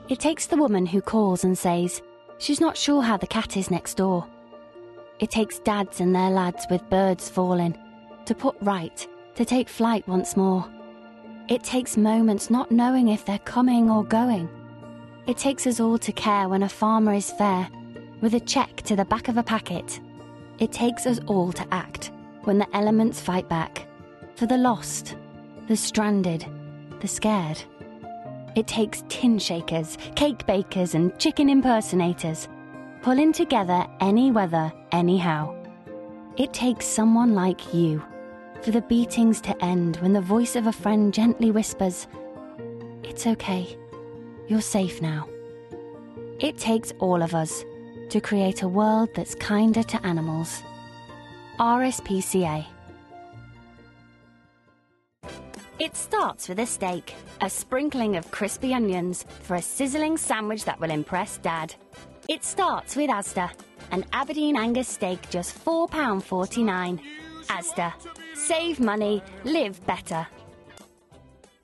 It takes the woman who calls and says she's not sure how the cat is next door. It takes dads and their lads with birds falling to put right, to take flight once more. It takes moments not knowing if they're coming or going. It takes us all to care when a farmer is fair, with a check to the back of a packet. It takes us all to act when the elements fight back, for the lost, the stranded, the scared. It takes tin shakers, cake bakers and chicken impersonators, pulling together any weather, anyhow. It takes someone like you, for the beatings to end when the voice of a friend gently whispers, "It's okay, you're safe now." It takes all of us to create a world that's kinder to animals. RSPCA. It starts with a steak, a sprinkling of crispy onions for a sizzling sandwich that will impress Dad. It starts with Asda, an Aberdeen Angus steak just £4.49. Asda. Save money, live better.